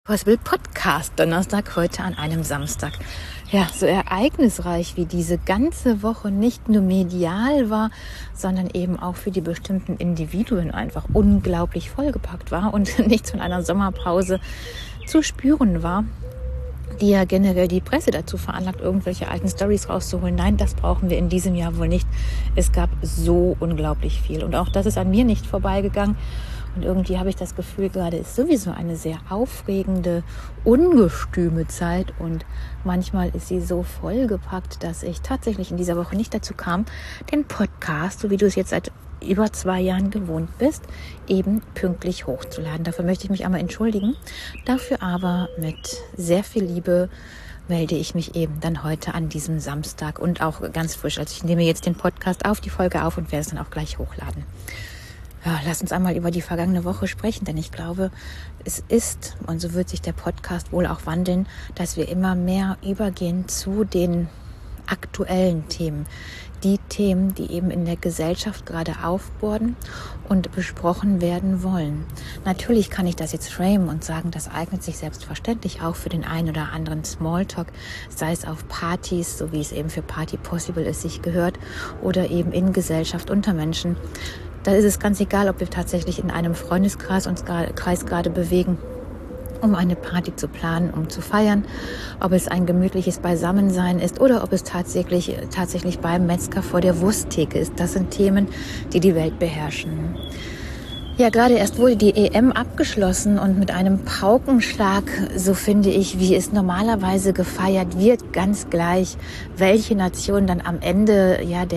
Possible Podcast Donnerstag, heute an einem Samstag. Ja, so ereignisreich wie diese ganze Woche nicht nur medial war, sondern eben auch für die bestimmten Individuen einfach unglaublich vollgepackt war und nichts von einer Sommerpause zu spüren war, die ja generell die Presse dazu veranlagt, irgendwelche alten Storys rauszuholen. Nein, das brauchen wir in diesem Jahr wohl nicht. Es gab so unglaublich viel und auch das ist an mir nicht vorbeigegangen. Und irgendwie habe ich das Gefühl, gerade ist sowieso eine sehr aufregende, ungestüme Zeit und manchmal ist sie so vollgepackt, dass ich tatsächlich in dieser Woche nicht dazu kam, den Podcast, so wie du es jetzt seit über 2 Jahren gewohnt bist, eben pünktlich hochzuladen. Dafür möchte ich mich einmal entschuldigen. Dafür aber mit sehr viel Liebe melde ich mich eben dann heute an diesem Samstag und auch ganz frisch. Also ich nehme jetzt den Podcast auf, die Folge auf und werde es dann auch gleich hochladen. Ja, lass uns einmal über die vergangene Woche sprechen, denn ich glaube, es ist, und so wird sich der Podcast wohl auch wandeln, dass wir immer mehr übergehen zu den aktuellen Themen. Die Themen, die eben in der Gesellschaft gerade aufborden und besprochen werden wollen. Natürlich kann ich das jetzt framen und sagen, das eignet sich selbstverständlich auch für den einen oder anderen Smalltalk, sei es auf Partys, so wie es eben für Party Possible ist, sich gehört, oder eben in Gesellschaft unter Menschen. Da ist es ganz egal, ob wir tatsächlich in einem Freundeskreis uns gerade bewegen, um eine Party zu planen, um zu feiern, ob es ein gemütliches Beisammensein ist oder ob es tatsächlich beim Metzger vor der Wursttheke ist. Das sind Themen, die die Welt beherrschen. Ja, gerade erst wurde die EM abgeschlossen und mit einem Paukenschlag, so finde ich, wie es normalerweise gefeiert wird, ganz gleich, welche Nation dann am Ende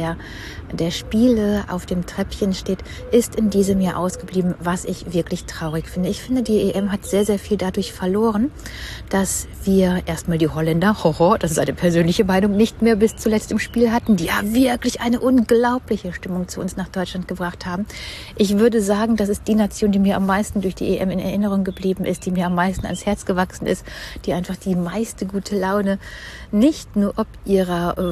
der Spiele auf dem Treppchen steht, ist in diesem Jahr ausgeblieben, was ich wirklich traurig finde. Ich finde, die EM hat sehr, sehr viel dadurch verloren, dass wir erstmal die Holländer, das ist eine persönliche Meinung, nicht mehr bis zuletzt im Spiel hatten, die ja wirklich eine unglaubliche Stimmung zu uns nach Deutschland gebracht haben. Ich würde sagen, das ist die Nation, die mir am meisten durch die EM in Erinnerung geblieben ist, die mir am meisten ans Herz gewachsen ist, die einfach die meiste gute Laune nicht nur ob ihrer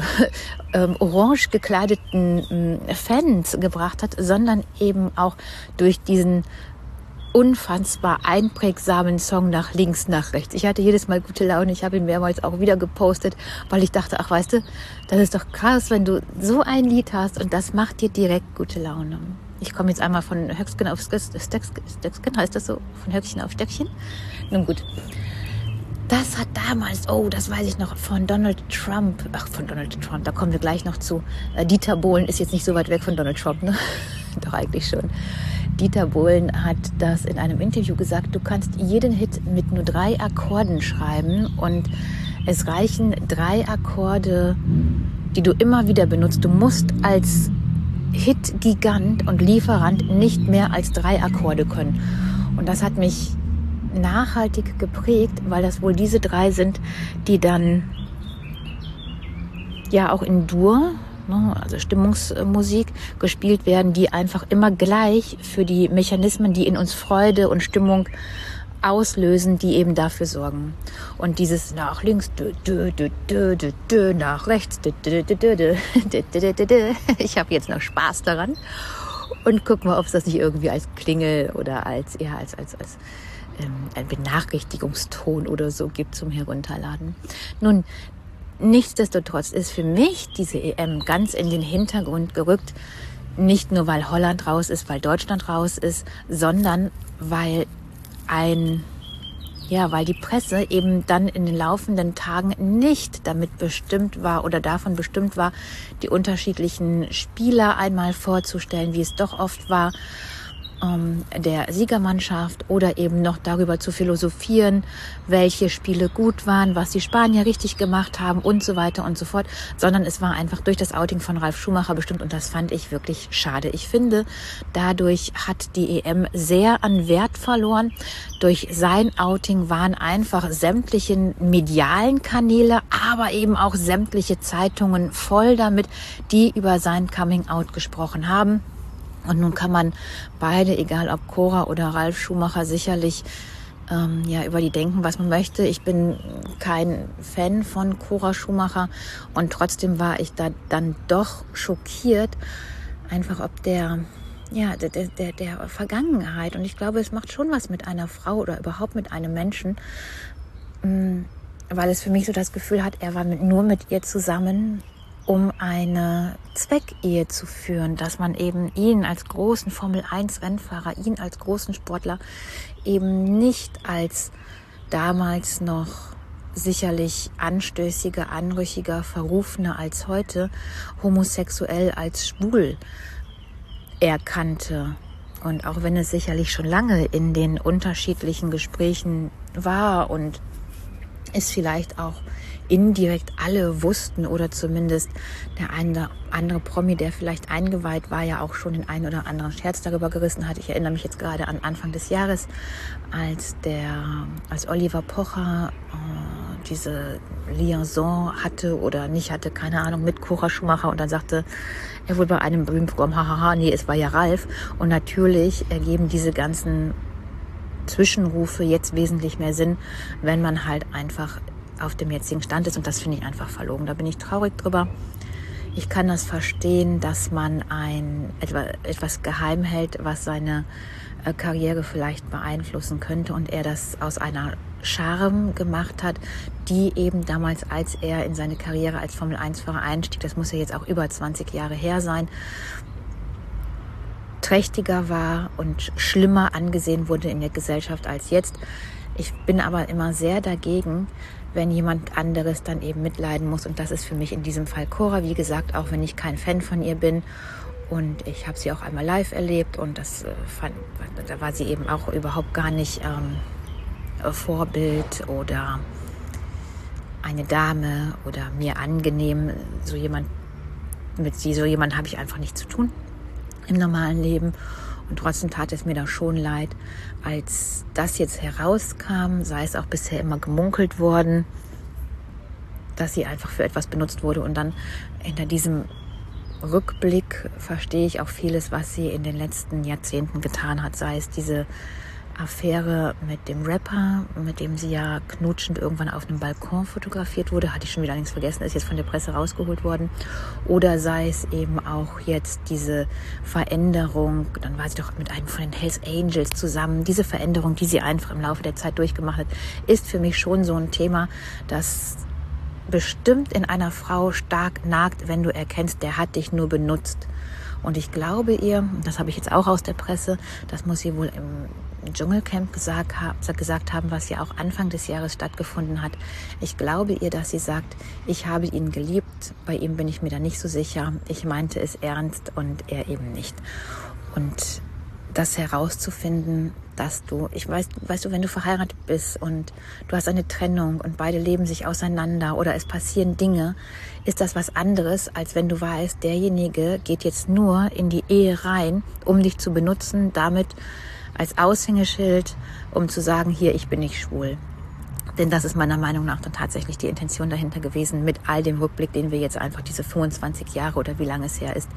orange gekleideten Fans gebracht hat, sondern eben auch durch diesen unfassbar einprägsamen Song nach links, nach rechts. Ich hatte jedes Mal gute Laune. Ich habe ihn mehrmals auch wieder gepostet, weil ich dachte, ach weißt du, das ist doch krass, wenn du so ein Lied hast und das macht dir direkt gute Laune. Ich komme jetzt einmal von Höchstgen auf Stöcksken, heißt das so? Von Höckchen auf Stöckchen? Nun gut. Das hat damals, das weiß ich noch, von Donald Trump, da kommen wir gleich noch zu. Dieter Bohlen ist jetzt nicht so weit weg von Donald Trump, ne? Doch eigentlich schon. Dieter Bohlen hat das in einem Interview gesagt, du kannst jeden Hit mit nur 3 Akkorden schreiben und es reichen 3 Akkorde, die du immer wieder benutzt. Du musst als Hit-Gigant und Lieferant nicht mehr als 3 Akkorde können. Und das hat mich nachhaltig geprägt, weil das wohl diese 3 sind, die dann ja auch in Dur, also Stimmungsmusik, gespielt werden, die einfach immer gleich für die Mechanismen, die in uns Freude und Stimmung auslösen, die eben dafür sorgen. Und dieses nach links, nach rechts, ich habe jetzt noch Spaß daran und guck mal, ob es das nicht irgendwie als Klingel oder als ein Benachrichtigungston oder so gibt zum Herunterladen. Nun, nichtsdestotrotz ist für mich diese EM ganz in den Hintergrund gerückt, nicht nur weil Holland raus ist, weil Deutschland raus ist, sondern weil die Presse eben dann in den laufenden Tagen nicht damit bestimmt war oder davon bestimmt war, die unterschiedlichen Spieler einmal vorzustellen, wie es doch oft war, der Siegermannschaft oder eben noch darüber zu philosophieren, welche Spiele gut waren, was die Spanier richtig gemacht haben und so weiter und so fort, sondern es war einfach durch das Outing von Ralf Schumacher bestimmt und das fand ich wirklich schade. Ich finde, dadurch hat die EM sehr an Wert verloren. Durch sein Outing waren einfach sämtliche medialen Kanäle, aber eben auch sämtliche Zeitungen voll damit, die über sein Coming-out gesprochen haben. Und nun kann man beide, egal ob Cora oder Ralf Schumacher, sicherlich über die denken, was man möchte. Ich bin kein Fan von Cora Schumacher und trotzdem war ich da dann doch schockiert, einfach ob der der Vergangenheit. Und ich glaube, es macht schon was mit einer Frau oder überhaupt mit einem Menschen, weil es für mich so das Gefühl hat, er war nur mit ihr zusammen, um eine Zweckehe zu führen, dass man eben ihn als großen Formel-1-Rennfahrer, ihn als großen Sportler eben nicht als damals noch sicherlich anstößiger, anrüchiger, verrufener als heute, homosexuell als schwul erkannte. Und auch wenn es sicherlich schon lange in den unterschiedlichen Gesprächen war und es vielleicht auch indirekt alle wussten oder zumindest der eine andere Promi, der vielleicht eingeweiht war, ja auch schon den einen oder anderen Scherz darüber gerissen hat. Ich erinnere mich jetzt gerade an Anfang des Jahres, als Oliver Pocher diese Liaison hatte oder nicht hatte, keine Ahnung, mit Cora Schumacher, und dann sagte er wohl bei einem berühmten Programm, hahaha, nee, es war ja Ralf. Und natürlich ergeben diese ganzen Zwischenrufe jetzt wesentlich mehr Sinn, wenn man halt einfach auf dem jetzigen Stand ist, und das finde ich einfach verlogen. Da bin ich traurig drüber. Ich kann das verstehen, dass man etwas geheim hält, was seine Karriere vielleicht beeinflussen könnte, und er das aus einer Charme gemacht hat, die eben damals, als er in seine Karriere als Formel-1-Fahrer einstieg, das muss ja jetzt auch über 20 Jahre her sein, trächtiger war und schlimmer angesehen wurde in der Gesellschaft als jetzt. Ich bin aber immer sehr dagegen, wenn jemand anderes dann eben mitleiden muss, und das ist für mich in diesem Fall Cora. Wie gesagt, auch wenn ich kein Fan von ihr bin, und ich habe sie auch einmal live erlebt, und da war sie eben auch überhaupt gar nicht Vorbild oder eine Dame oder mir angenehm. Mit so jemand habe ich einfach nichts zu tun im normalen Leben. Und trotzdem tat es mir da schon leid, als das jetzt herauskam, sei es auch bisher immer gemunkelt worden, dass sie einfach für etwas benutzt wurde. Und dann hinter diesem Rückblick verstehe ich auch vieles, was sie in den letzten Jahrzehnten getan hat, sei es diese Affäre mit dem Rapper, mit dem sie ja knutschend irgendwann auf einem Balkon fotografiert wurde, hatte ich schon wieder längst vergessen, ist jetzt von der Presse rausgeholt worden. Oder sei es eben auch jetzt diese Veränderung, dann war sie doch mit einem von den Hells Angels zusammen, diese Veränderung, die sie einfach im Laufe der Zeit durchgemacht hat, ist für mich schon so ein Thema, das bestimmt in einer Frau stark nagt, wenn du erkennst, der hat dich nur benutzt. Und ich glaube ihr, das habe ich jetzt auch aus der Presse, das muss sie wohl im Dschungelcamp gesagt haben, was ja auch Anfang des Jahres stattgefunden hat. Ich glaube ihr, dass sie sagt, ich habe ihn geliebt, bei ihm bin ich mir da nicht so sicher. Ich meinte es ernst und er eben nicht. Und das herauszufinden, dass weißt du, wenn du verheiratet bist und du hast eine Trennung und beide leben sich auseinander oder es passieren Dinge, ist das was anderes, als wenn du weißt, derjenige geht jetzt nur in die Ehe rein, um dich zu benutzen, damit als Aushängeschild, um zu sagen, hier, ich bin nicht schwul. Denn das ist meiner Meinung nach dann tatsächlich die Intention dahinter gewesen, mit all dem Rückblick, den wir jetzt einfach diese 25 Jahre oder wie lange es her ist,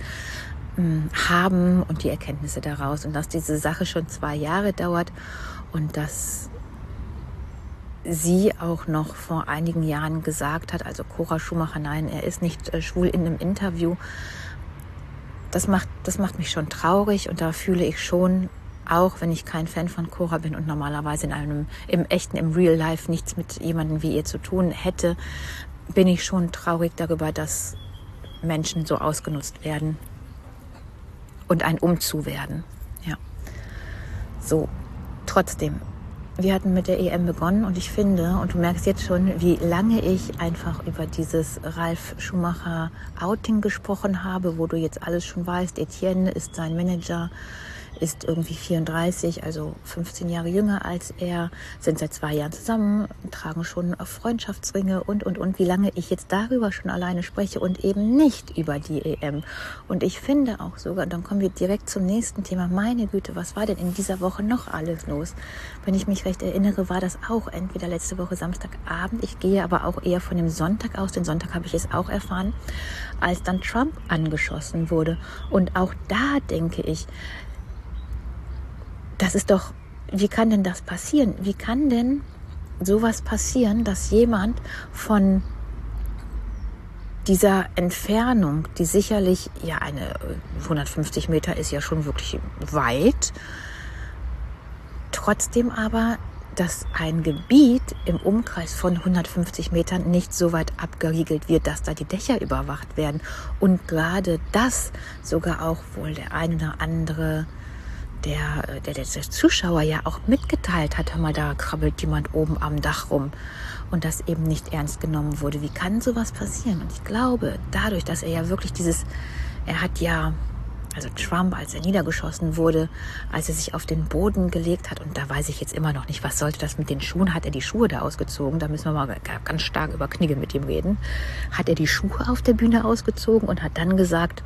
haben und die Erkenntnisse daraus, und dass diese Sache schon 2 Jahre dauert und dass sie auch noch vor einigen Jahren gesagt hat, also Cora Schumacher, nein, er ist nicht schwul, in einem Interview. Das macht mich schon traurig, und da fühle ich schon, auch wenn ich kein Fan von Cora bin und normalerweise im Real Life nichts mit jemandem wie ihr zu tun hätte, bin ich schon traurig darüber, dass Menschen so ausgenutzt werden und ein Umzu werden. Ja. So, trotzdem, wir hatten mit der EM begonnen, und ich finde, und du merkst jetzt schon, wie lange ich einfach über dieses Ralf Schumacher Outing gesprochen habe, wo du jetzt alles schon weißt. Etienne ist sein Manager, ist irgendwie 34, also 15 Jahre jünger als er, sind seit 2 Jahren zusammen, tragen schon Freundschaftsringe und. Wie lange ich jetzt darüber schon alleine spreche und eben nicht über die EM. Und ich finde auch sogar, dann kommen wir direkt zum nächsten Thema, meine Güte, was war denn in dieser Woche noch alles los? Wenn ich mich recht erinnere, war das auch entweder letzte Woche Samstagabend, ich gehe aber auch eher von dem Sonntag aus, den Sonntag habe ich es auch erfahren, als dann Trump angeschossen wurde. Und auch da denke ich, das ist doch, wie kann denn das passieren? Wie kann denn sowas passieren, dass jemand von dieser Entfernung, die sicherlich, ja, 150 Meter ist ja schon wirklich weit, trotzdem aber, dass ein Gebiet im Umkreis von 150 Metern nicht so weit abgeriegelt wird, dass da die Dächer überwacht werden. Und gerade das sogar auch wohl der eine oder andere, der Zuschauer ja auch mitgeteilt hat, hör mal, da krabbelt jemand oben am Dach rum. Und das eben nicht ernst genommen wurde. Wie kann sowas passieren? Und ich glaube, dadurch, dass er ja wirklich also Trump, als er niedergeschossen wurde, als er sich auf den Boden gelegt hat, und da weiß ich jetzt immer noch nicht, was sollte das mit den Schuhen, hat er die Schuhe da ausgezogen, da müssen wir mal ganz stark über Knigge mit ihm reden, hat er die Schuhe auf der Bühne ausgezogen und hat dann gesagt,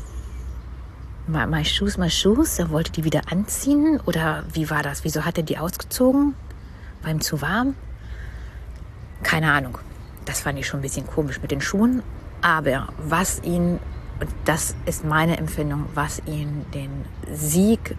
my shoes, er wollte die wieder anziehen, oder wie war das, wieso hat er die ausgezogen? War ihm zu warm? Keine Ahnung, das fand ich schon ein bisschen komisch mit den Schuhen, aber und das ist meine Empfindung, was ihn den Sieg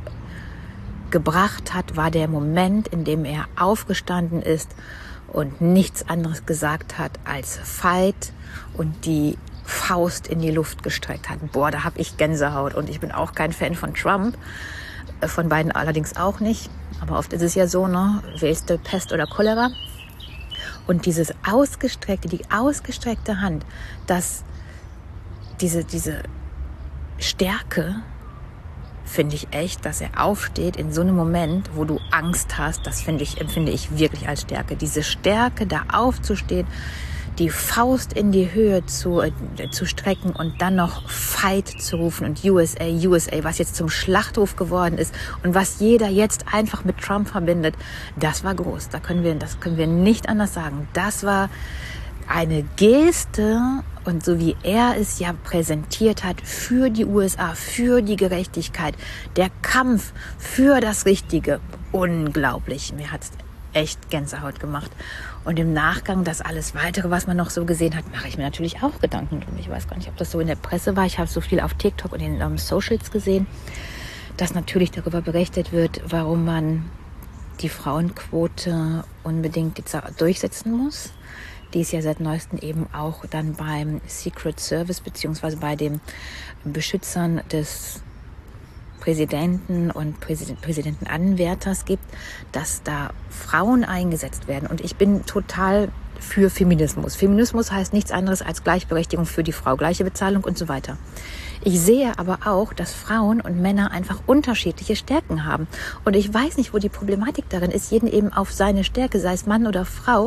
gebracht hat, war der Moment, in dem er aufgestanden ist und nichts anderes gesagt hat als Fight und die Faust in die Luft gestreckt hat. Boah, da habe ich Gänsehaut, und ich bin auch kein Fan von Trump, von beiden allerdings auch nicht. Aber oft ist es ja so, ne, wählst du Pest oder Cholera? Und die ausgestreckte Hand, dass diese Stärke, finde ich echt, dass er aufsteht in so einem Moment, wo du Angst hast, das empfinde ich wirklich als Stärke. Diese Stärke, da aufzustehen, die Faust in die Höhe zu strecken und dann noch Fight zu rufen und USA, was jetzt zum Schlachtruf geworden ist und was jeder jetzt einfach mit Trump verbindet, das war groß. Das können wir nicht anders sagen. Das war eine Geste, und so wie er es ja präsentiert hat für die USA, für die Gerechtigkeit, der Kampf für das Richtige, unglaublich. Mir hat's echt Gänsehaut gemacht. Und im Nachgang, das alles Weitere, was man noch so gesehen hat, mache ich mir natürlich auch Gedanken drum. Ich weiß gar nicht, ob das so in der Presse war. Ich habe so viel auf TikTok und in den Socials gesehen, dass natürlich darüber berichtet wird, warum man die Frauenquote unbedingt durchsetzen muss. Die ist ja seit neuestem eben auch dann beim Secret Service beziehungsweise bei den Beschützern des Präsidenten und Präsidentenanwärters gibt, dass da Frauen eingesetzt werden. Und ich bin total für Feminismus. Feminismus heißt nichts anderes als Gleichberechtigung für die Frau, gleiche Bezahlung und so weiter. Ich sehe aber auch, dass Frauen und Männer einfach unterschiedliche Stärken haben. Und ich weiß nicht, wo die Problematik darin ist, jeden eben auf seine Stärke, sei es Mann oder Frau,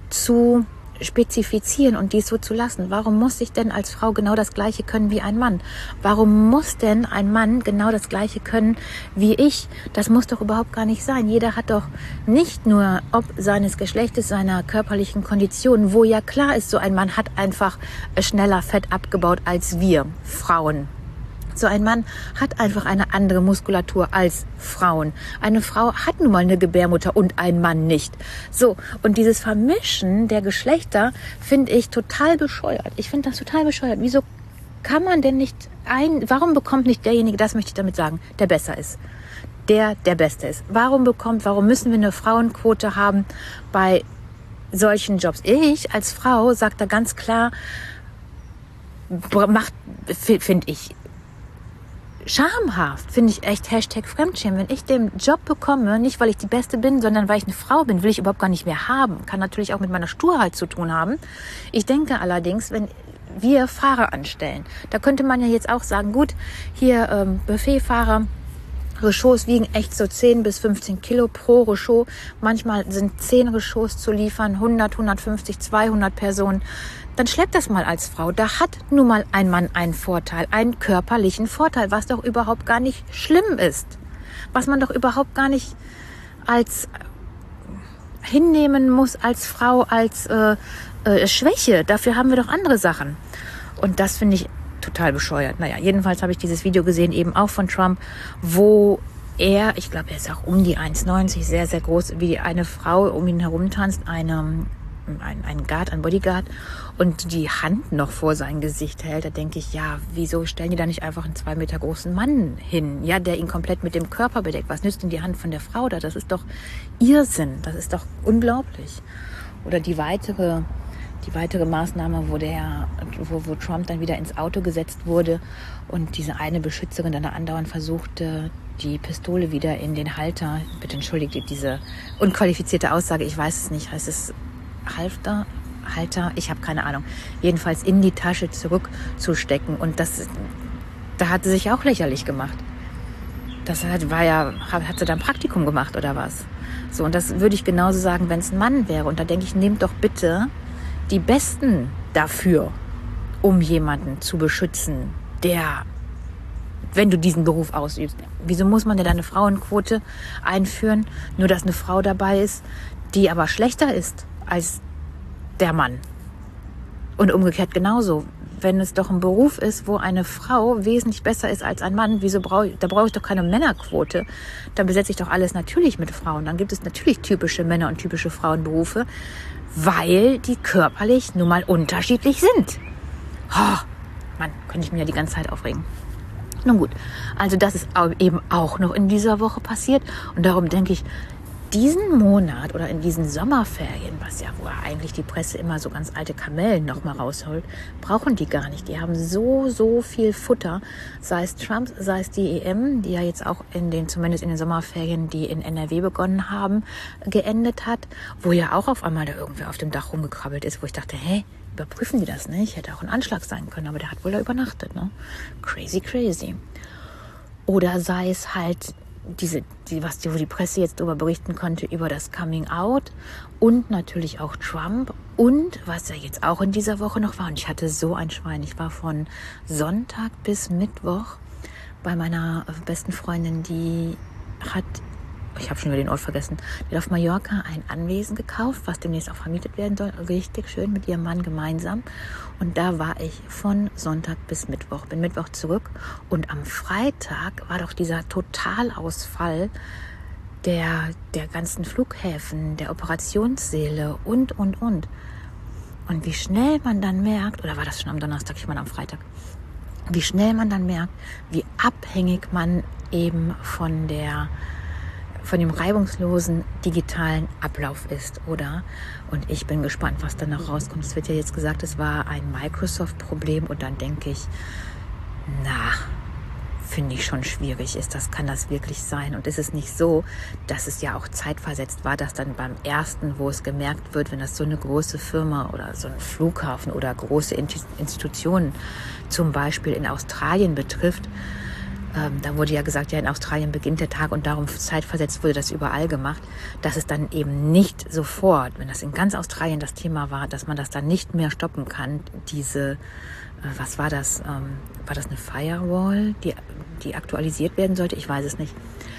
zu spezifizieren und dies so zu lassen. Warum muss ich denn als Frau genau das Gleiche können wie ein Mann? Warum muss denn ein Mann genau das Gleiche können wie ich? Das muss doch überhaupt gar nicht sein. Jeder hat doch nicht nur ob seines Geschlechtes, seiner körperlichen Kondition, wo ja klar ist, so ein Mann hat einfach schneller Fett abgebaut als wir Frauen. So ein Mann hat einfach eine andere Muskulatur als Frauen. Eine Frau hat nun mal eine Gebärmutter und ein Mann nicht. So, und dieses Vermischen der Geschlechter finde ich total bescheuert. Ich finde das total bescheuert. Wieso kann man denn nicht warum bekommt nicht derjenige, das möchte ich damit sagen, der besser ist? Der Beste ist. Warum müssen wir eine Frauenquote haben bei solchen Jobs? Ich als Frau sage da ganz klar, finde ich, schamhaft, finde ich echt #Fremdschämen. Wenn ich den Job bekomme, nicht weil ich die Beste bin, sondern weil ich eine Frau bin, will ich überhaupt gar nicht mehr haben. Kann natürlich auch mit meiner Sturheit zu tun haben. Ich denke allerdings, wenn wir Fahrer anstellen, da könnte man ja jetzt auch sagen, gut, hier Buffetfahrer, Rechauds wiegen echt so 10 bis 15 Kilo pro Rechaux. Manchmal sind 10 Rechauds zu liefern, 100, 150, 200 Personen. Dann schleppt das mal als Frau. Da hat nun mal ein Mann einen Vorteil, einen körperlichen Vorteil, was doch überhaupt gar nicht schlimm ist. Was man doch überhaupt gar nicht als hinnehmen muss als Frau, als Schwäche. Dafür haben wir doch andere Sachen. Und das finde ich total bescheuert. Naja, jedenfalls habe ich dieses Video gesehen, eben auch von Trump, wo ich glaube, er ist auch um die 1,90, sehr, sehr groß, wie eine Frau um ihn herum tanzt, ein Bodyguard, und die Hand noch vor sein Gesicht hält. Da denke ich, ja, wieso stellen die da nicht einfach einen 2 Meter großen Mann hin, ja, der ihn komplett mit dem Körper bedeckt? Was nützt denn die Hand von der Frau da? Das ist doch Irrsinn, das ist doch unglaublich. Oder die weitere die weitere Maßnahme, wo Trump dann wieder ins Auto gesetzt wurde und diese eine Beschützerin dann andauernd versuchte, die Pistole wieder in den Halter, bitte entschuldigt diese unqualifizierte Aussage, ich weiß es nicht, heißt es Halter, ich habe keine Ahnung, jedenfalls in die Tasche zurückzustecken und da hat sie sich auch lächerlich gemacht. Das hat sie dann Praktikum gemacht oder was? So, und das würde ich genauso sagen, wenn es ein Mann wäre. Und da denke ich, nehmt doch bitte die Besten dafür, um jemanden zu beschützen, der, wenn du diesen Beruf ausübst. Wieso muss man denn eine Frauenquote einführen, nur dass eine Frau dabei ist, die aber schlechter ist als der Mann? Und umgekehrt genauso. Wenn es doch ein Beruf ist, wo eine Frau wesentlich besser ist als ein Mann, da brauche ich doch keine Männerquote. Dann besetze ich doch alles natürlich mit Frauen. Dann gibt es natürlich typische Männer- und typische Frauenberufe, weil die körperlich nun mal unterschiedlich sind. Oh, Mann, könnte ich mir ja die ganze Zeit aufregen. Nun gut, also das ist eben auch noch in dieser Woche passiert. Und darum denke ich, diesen Monat oder in diesen Sommerferien, wo eigentlich die Presse immer so ganz alte Kamellen noch mal rausholt, brauchen die gar nicht. Die haben so viel Futter, sei es Trump, sei es die EM, die ja jetzt auch zumindest in den Sommerferien, die in NRW begonnen haben, geendet hat, wo ja auch auf einmal da irgendwer auf dem Dach rumgekrabbelt ist, wo ich dachte, überprüfen die das nicht? Hätte auch ein Anschlag sein können, aber der hat wohl da übernachtet, ne? Crazy. Oder sei es halt wo die Presse jetzt darüber berichten konnte, über das Coming Out und natürlich auch Trump und was ja jetzt auch in dieser Woche noch war. Und ich hatte so ein Schwein. Ich war von Sonntag bis Mittwoch bei meiner besten Freundin, ich habe schon wieder den Ort vergessen, die hat auf Mallorca ein Anwesen gekauft, was demnächst auch vermietet werden soll. Richtig schön mit ihrem Mann gemeinsam. Und da war ich von Sonntag bis Mittwoch. Bin Mittwoch zurück. Und am Freitag war doch dieser Totalausfall der ganzen Flughäfen, der Operationssäle und. Und wie schnell man dann merkt, oder war das schon am Donnerstag, ich meine am Freitag, wie schnell man dann merkt, wie abhängig man eben von dem reibungslosen digitalen Ablauf ist, oder? Und ich bin gespannt, was dann noch rauskommt. Es wird ja jetzt gesagt, es war ein Microsoft-Problem und dann denke ich, finde ich schon schwierig. Kann das wirklich sein? Und ist es nicht so, dass es ja auch zeitversetzt war, dass dann beim ersten, wo es gemerkt wird, wenn das so eine große Firma oder so ein Flughafen oder große Institutionen zum Beispiel in Australien betrifft, da wurde ja gesagt, in Australien beginnt der Tag und darum zeitversetzt wurde das überall gemacht, dass es dann eben nicht sofort, wenn das in ganz Australien das Thema war, dass man das dann nicht mehr stoppen kann, was war das? War das eine Firewall, die aktualisiert werden sollte? Ich weiß es nicht.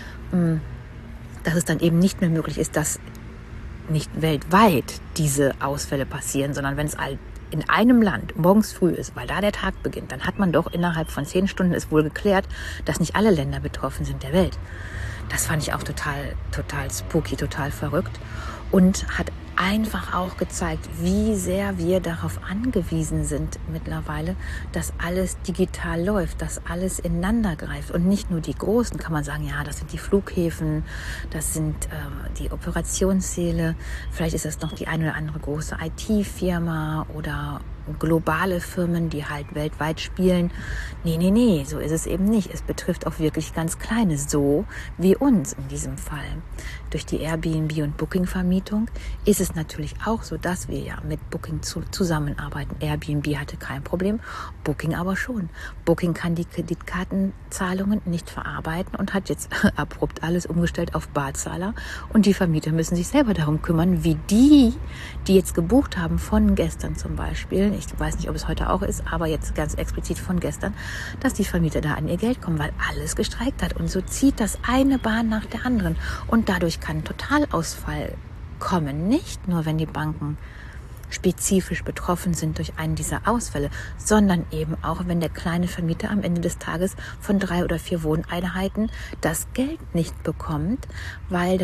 Dass es dann eben nicht mehr möglich ist, dass nicht weltweit diese Ausfälle passieren, sondern wenn es in einem Land morgens früh ist, weil da der Tag beginnt, dann hat man doch innerhalb von 10 Stunden ist wohl geklärt, dass nicht alle Länder betroffen sind der Welt. Das fand ich auch total spooky, total verrückt und hat einfach auch gezeigt, wie sehr wir darauf angewiesen sind mittlerweile, dass alles digital läuft, dass alles ineinander greift und nicht nur die Großen, kann man sagen, ja, das sind die Flughäfen, das sind die Operationssäle, vielleicht ist das noch die eine oder andere große IT-Firma oder globale Firmen, die halt weltweit spielen. Nee, so ist es eben nicht. Es betrifft auch wirklich ganz Kleine, so wie uns in diesem Fall. Durch die Airbnb- und Booking-Vermietung ist es natürlich auch so, dass wir ja mit Booking zusammenarbeiten. Airbnb hatte kein Problem, Booking aber schon. Booking kann die Kreditkartenzahlungen nicht verarbeiten und hat jetzt abrupt alles umgestellt auf Barzahler und die Vermieter müssen sich selber darum kümmern, wie die jetzt gebucht haben von gestern zum Beispiel, ich weiß nicht, ob es heute auch ist, aber jetzt ganz explizit von gestern, dass die Vermieter da an ihr Geld kommen, weil alles gestreikt hat. Und so zieht das eine Bahn nach der anderen. Und dadurch kann ein Totalausfall kommen. Nicht nur, wenn die Banken spezifisch betroffen sind durch einen dieser Ausfälle, sondern eben auch, wenn der kleine Vermieter am Ende des Tages von 3 oder 4 Wohneinheiten das Geld nicht bekommt, weil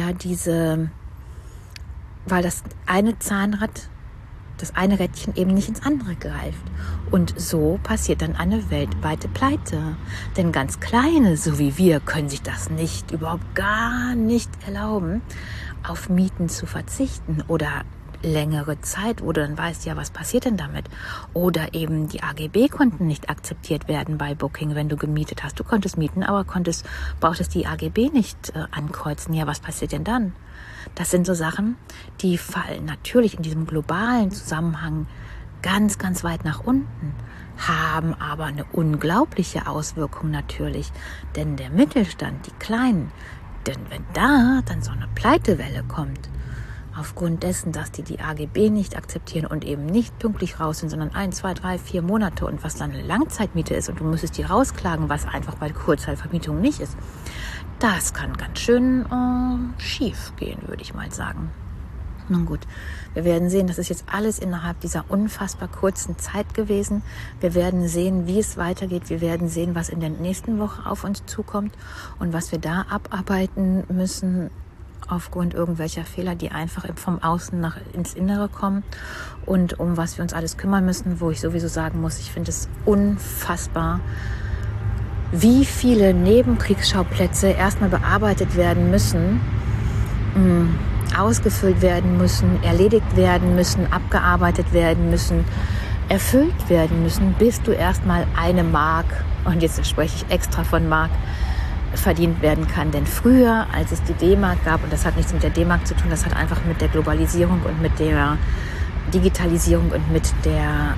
das eine Zahnrad, das eine Rädchen eben nicht ins andere greift. Und so passiert dann eine weltweite Pleite. Denn ganz Kleine, so wie wir, können sich das überhaupt gar nicht erlauben, auf Mieten zu verzichten oder längere Zeit, wo du dann weißt, ja, was passiert denn damit? Oder eben die AGB konnten nicht akzeptiert werden bei Booking, wenn du gemietet hast. Du konntest mieten, aber brauchtest die AGB nicht ankreuzen. Ja, was passiert denn dann? Das sind so Sachen, die fallen natürlich in diesem globalen Zusammenhang ganz, ganz weit nach unten, haben aber eine unglaubliche Auswirkung natürlich. Denn der Mittelstand, die Kleinen, denn wenn da dann so eine Pleitewelle kommt, aufgrund dessen, dass die AGB nicht akzeptieren und eben nicht pünktlich raus sind, sondern 1, 2, 3, 4 Monate und was dann eine Langzeitmiete ist und du müsstest die rausklagen, was einfach bei Kurzzeitvermietung nicht ist, das kann ganz schön schief gehen, würde ich mal sagen. Nun gut, wir werden sehen, das ist jetzt alles innerhalb dieser unfassbar kurzen Zeit gewesen. Wir werden sehen, wie es weitergeht. Wir werden sehen, was in der nächsten Woche auf uns zukommt und was wir da abarbeiten müssen aufgrund irgendwelcher Fehler, die einfach vom Außen ins Innere kommen und um was wir uns alles kümmern müssen, wo ich sowieso sagen muss, ich finde es unfassbar, wie viele Nebenkriegsschauplätze erstmal bearbeitet werden müssen, ausgefüllt werden müssen, erledigt werden müssen, abgearbeitet werden müssen, erfüllt werden müssen, bis du erstmal eine Mark, und jetzt spreche ich extra von Mark, verdient werden kann. Denn früher, als es die D-Mark gab, und das hat nichts mit der D-Mark zu tun, das hat einfach mit der Globalisierung und mit der Digitalisierung und mit der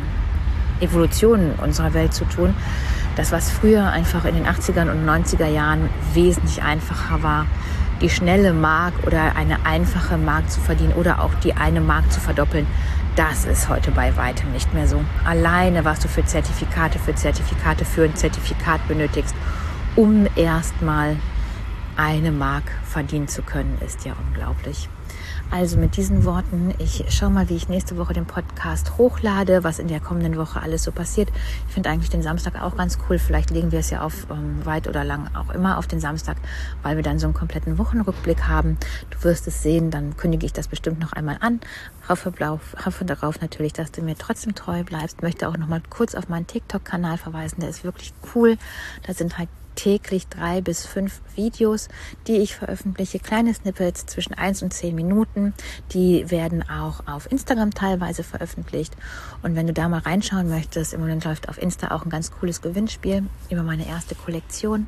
Evolution unserer Welt zu tun, das, was früher einfach in den 80er und 90er Jahren wesentlich einfacher war, die schnelle Mark oder eine einfache Mark zu verdienen oder auch die eine Mark zu verdoppeln, das ist heute bei weitem nicht mehr so. Alleine, was du für Zertifikate für ein Zertifikat benötigst, um erstmal eine Mark verdienen zu können, ist ja unglaublich. Also mit diesen Worten, ich schaue mal, wie ich nächste Woche den Podcast hochlade, was in der kommenden Woche alles so passiert. Ich finde eigentlich den Samstag auch ganz cool. Vielleicht legen wir es ja auf weit oder lang auch immer auf den Samstag, weil wir dann so einen kompletten Wochenrückblick haben. Du wirst es sehen, dann kündige ich das bestimmt noch einmal an. Hoffe darauf natürlich, dass du mir trotzdem treu bleibst. Möchte auch noch mal kurz auf meinen TikTok-Kanal verweisen. Der ist wirklich cool. Da sind halt täglich 3 bis 5 Videos, die ich veröffentliche, kleine Snippets zwischen 1 und 10 Minuten. Die werden auch auf Instagram teilweise veröffentlicht. Und wenn du da mal reinschauen möchtest, im Moment läuft auf Insta auch ein ganz cooles Gewinnspiel über meine erste Kollektion.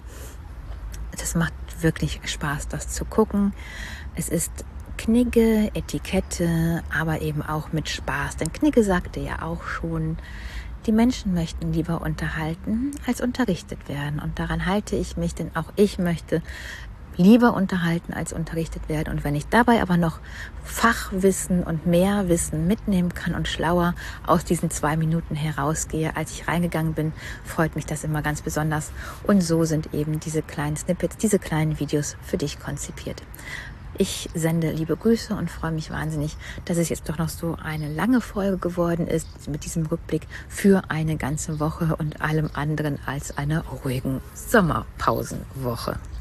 Das macht wirklich Spaß, das zu gucken. Es ist Knigge, Etikette, aber eben auch mit Spaß. Denn Knigge sagte ja auch schon, die Menschen möchten lieber unterhalten, als unterrichtet werden. Und daran halte ich mich, denn auch ich möchte lieber unterhalten, als unterrichtet werden. Und wenn ich dabei aber noch Fachwissen und mehr Wissen mitnehmen kann und schlauer aus diesen 2 Minuten herausgehe, als ich reingegangen bin, freut mich das immer ganz besonders. Und so sind eben diese kleinen Snippets, diese kleinen Videos für dich konzipiert. Ich sende liebe Grüße und freue mich wahnsinnig, dass es jetzt doch noch so eine lange Folge geworden ist mit diesem Rückblick für eine ganze Woche und allem anderen als einer ruhigen Sommerpausenwoche.